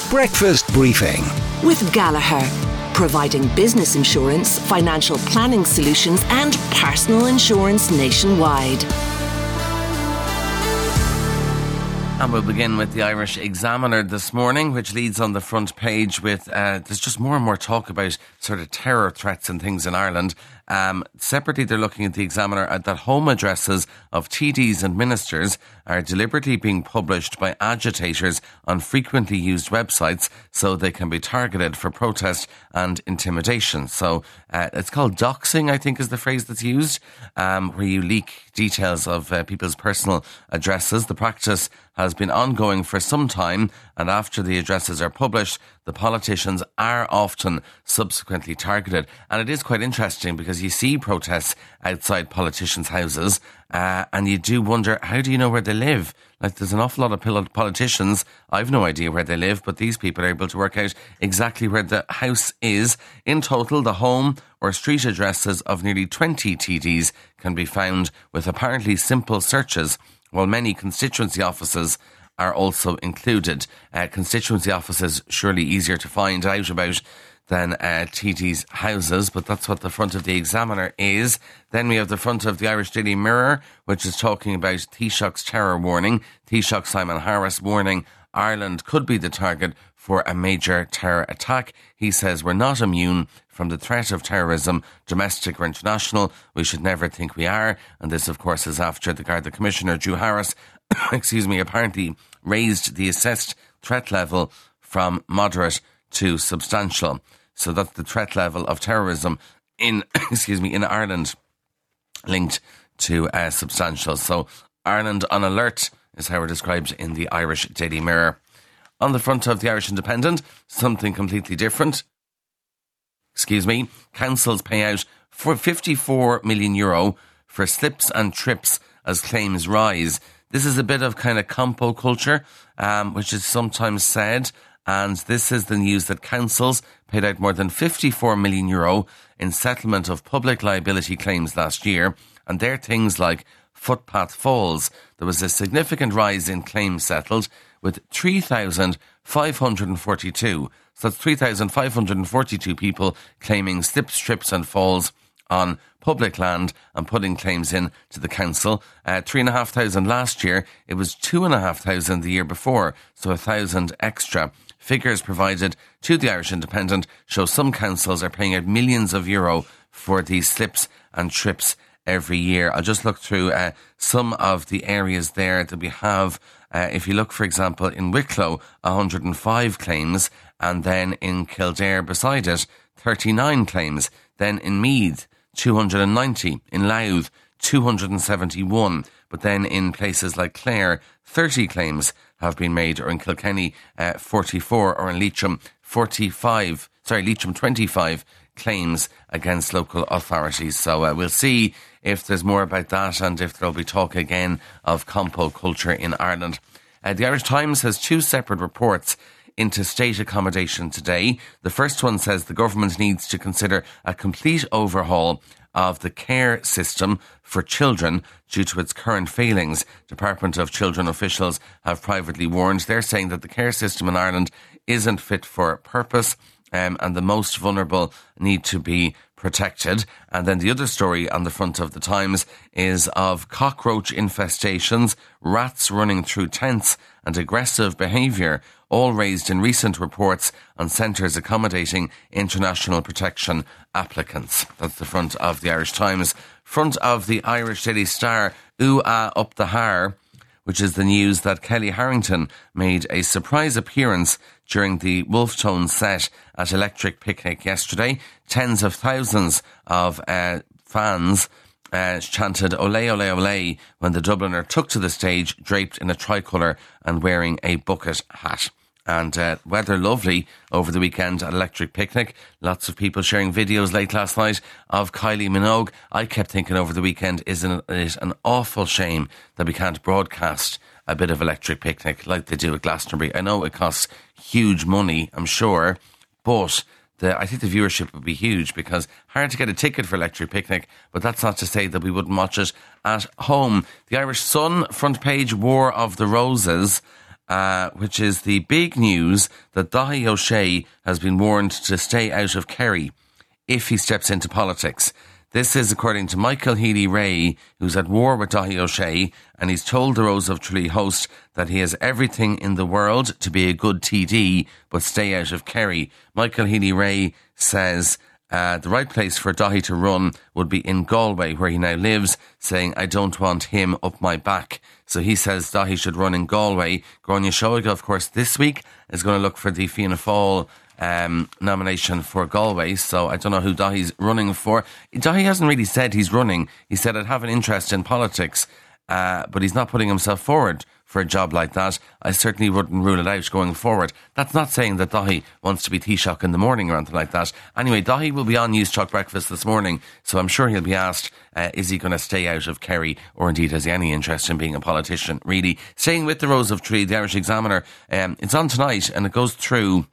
Breakfast Briefing with Gallagher, providing business insurance, financial planning solutions and personal insurance nationwide. And we'll begin with the Irish Examiner this morning, which leads on the front page with there's just more and more talk about sort of terror threats and things in Ireland. Separately, they're looking at the Examiner at that home addresses of TDs and ministers are deliberately being published by agitators on frequently used websites so they can be targeted for protest and intimidation. So it's called doxing, I think is the phrase that's used, where you leak details of people's personal addresses. The practice has been ongoing for some time, and after the addresses are published, the politicians are often subsequently targeted. And it is quite interesting because you see protests outside politicians' houses and you do wonder, how do you know where they live? Like, there's an awful lot of politicians, I've no idea where they live, but these people are able to work out exactly where the house is. In total, the home or street addresses of nearly 20 TDs can be found with apparently simple searches, while many constituency offices are also included. Constituency offices surely easier to find out about than TD's houses, but that's what the front of the Examiner is. Then we have the front of the Irish Daily Mirror, which is talking about Taoiseach's terror warning. Taoiseach Simon Harris warning Ireland could be the target for a major terror attack. He says we're not immune from the threat of terrorism, domestic or international. We should never think we are. And this, of course, is after the Garda Commissioner, Drew Harris, apparently raised the assessed threat level from moderate to substantial. So that's the threat level of terrorism in Ireland linked to substantial. So Ireland on alert is how we're described in the Irish Daily Mirror. On the front of the Irish Independent, something completely different. Councils pay out for €54 million for slips and trips as claims rise. This is a bit of kind of compo culture, which is sometimes said. And this is the news that councils paid out more than €54 million in settlement of public liability claims last year. And they're things like footpath falls. There was a significant rise in claims settled with 3,542. So that's 3,542 people claiming slips, trips and falls on public land and putting claims in to the council. 3,500 last year. It was 2,500 the year before, so 1,000 extra. Figures provided to the Irish Independent show some councils are paying out millions of euro for these slips and trips every year. I'll just look through some of the areas there that we have. If you look, for example, in Wicklow, 105 claims, and then in Kildare beside it, 39 claims. Then in Meath, 290. In Louth, 271. But then in places like Clare, 30 claims have been made, or in Kilkenny, 44, or in Leitrim, 25 claims against local authorities. So we'll see if there's more about that and if there'll be talk again of compo culture in Ireland. The Irish Times has two separate reports into state accommodation today. The first one says the government needs to consider a complete overhaul of the care system for children due to its current failings. Department of Children officials have privately warned. They're saying that the care system in Ireland isn't fit for purpose, and the most vulnerable need to be protected. And then the other story on the front of the Times is of cockroach infestations, rats running through tents and aggressive behaviour, all raised in recent reports on centres accommodating international protection applicants. That's the front of the Irish Times. Front of the Irish Daily Star, ooh-ah up the har, which is the news that Kelly Harrington made a surprise appearance during the Wolf Tone set at Electric Picnic yesterday. Tens of thousands of fans chanted "Ole, ole, ole" when the Dubliner took to the stage draped in a tricolour and wearing a bucket hat. And weather lovely over the weekend at Electric Picnic. Lots of people sharing videos late last night of Kylie Minogue. I kept thinking over the weekend, isn't it an awful shame that we can't broadcast a bit of Electric Picnic like they do at Glastonbury? I know it costs huge money, I'm sure, but I think the viewership would be huge because hard to get a ticket for Electric Picnic, but that's not to say that we wouldn't watch it at home. The Irish Sun front page, War of the Roses. which is the big news that Dáithí Ó Sé has been warned to stay out of Kerry if he steps into politics. This is according to Michael Healy-Rae, who's at war with Dáithí Ó Sé, and he's told the Rose of Tralee host that he has everything in the world to be a good TD, but stay out of Kerry. Michael Healy-Rae says the right place for Dáithí to run would be in Galway, where he now lives, saying, I don't want him up my back. So he says Dáithí should run in Galway. Gráinne Seoige, of course, this week is going to look for the Fianna Fáil nomination for Galway, so I don't know who Dáithí's running for. Dáithí hasn't really said he's running. He said, I'd have an interest in politics, but he's not putting himself forward for a job like that. I certainly wouldn't rule it out going forward. That's not saying that Dáithí wants to be Taoiseach in the morning or anything like that. Anyway, Dáithí will be on News Talk Breakfast this morning, so I'm sure he'll be asked, is he going to stay out of Kerry, or indeed has he any interest in being a politician, really. Staying with the Rose of Tralee, the Irish Examiner, it's on tonight, and it goes through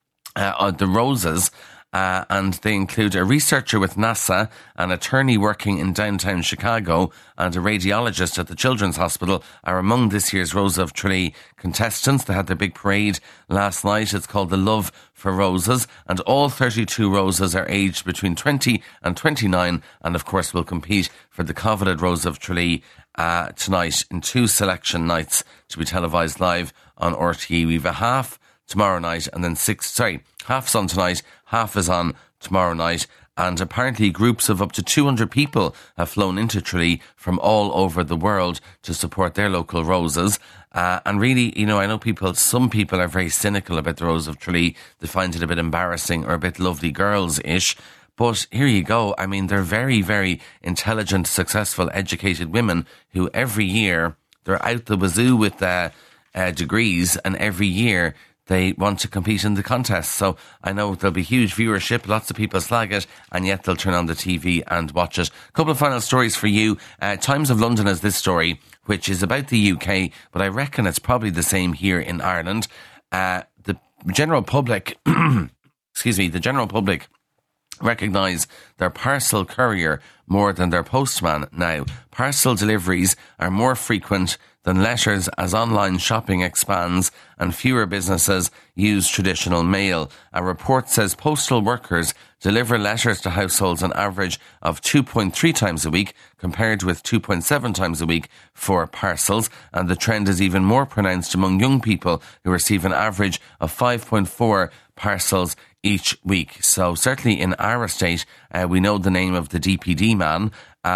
the roses, and they include a researcher with NASA, an attorney working in downtown Chicago, and a radiologist at the Children's Hospital are among this year's Rose of Tralee contestants. They had their big parade last night. It's called the Love for Roses, and all 32 roses are aged between 20 and 29, and of course will compete for the coveted Rose of Tralee tonight in 2 selection nights to be televised live on RTE. We've a half tomorrow night, and then half's on tonight, half is on tomorrow night, and apparently groups of up to 200 people have flown into Tralee from all over the world to support their local roses. And really, I know some people are very cynical about the Rose of Tralee. They find it a bit embarrassing or a bit lovely girls-ish. But here you go. I mean, they're very, very intelligent, successful, educated women who every year, they're out the wazoo with degrees, and every year they want to compete in the contest. So I know there'll be huge viewership, lots of people slag it, and yet they'll turn on the TV and watch it. A couple of final stories for you. Times of London has this story, which is about the UK, but I reckon it's probably the same here in Ireland. The general public, the general public recognise their parcel courier more than their postman now. Parcel deliveries are more frequent than letters as online shopping expands and fewer businesses use traditional mail. A report says postal workers deliver letters to households an average of 2.3 times a week, compared with 2.7 times a week for parcels, and the trend is even more pronounced among young people, who receive an average of 5.4 parcels each week. So certainly in our estate, we know the name of the DPD man.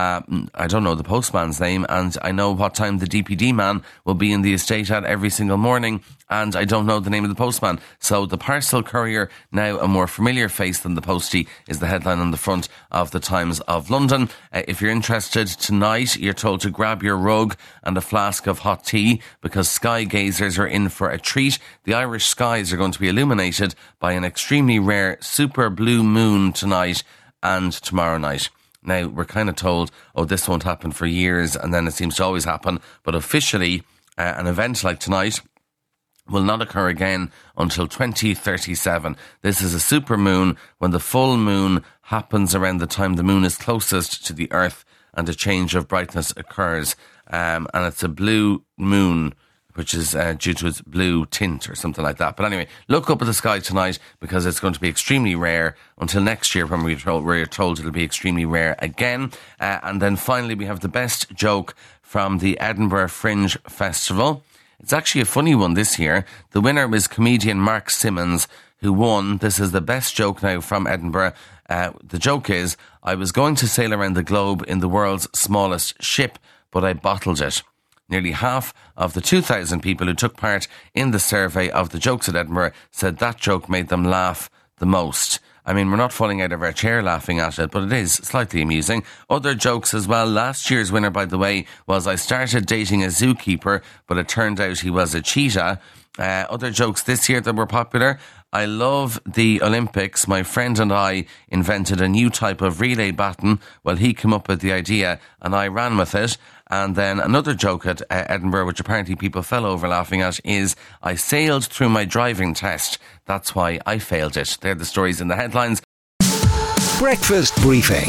I don't know the postman's name, and I know what time the DPD man will be in the estate at every single morning, and I don't know the name of the postman. So the parcel courier, now a more familiar face than the postie, is the headline on the front of the Times of London. If you're interested, tonight you're told to grab your rug and a flask of hot tea, because sky gazers are in for a treat. The Irish skies are going to be illuminated by an extremely rare super blue moon tonight and tomorrow night. Now, we're kind of told, this won't happen for years, and then it seems to always happen. But officially, an event like tonight will not occur again until 2037. This is a super moon, when the full moon happens around the time the moon is closest to the Earth and a change of brightness occurs. And it's a blue moon, which is due to its blue tint or something like that. But anyway, look up at the sky tonight, because it's going to be extremely rare until next year, when we're told it'll be extremely rare again. And then finally, we have the best joke from the Edinburgh Fringe Festival. It's actually a funny one this year. The winner is comedian Mark Simmons, who won. This is the best joke now from Edinburgh. The joke is, I was going to sail around the globe in the world's smallest ship, but I bottled it. Nearly half of the 2,000 people who took part in the survey of the jokes at Edinburgh said that joke made them laugh the most. I mean, we're not falling out of our chair laughing at it, but it is slightly amusing. Other jokes as well. Last year's winner, by the way, was I started dating a zookeeper, but it turned out he was a cheetah. Other jokes this year that were popular. I love the Olympics. My friend and I invented a new type of relay baton. Well, he came up with the idea and I ran with it. And then another joke at Edinburgh, which apparently people fell over laughing at, is I sailed through my driving test. That's why I failed it. They're the stories in the headlines. Breakfast briefing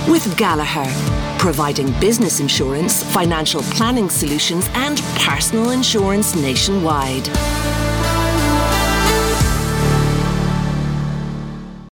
With Gallagher, providing business insurance, financial planning solutions and personal insurance nationwide.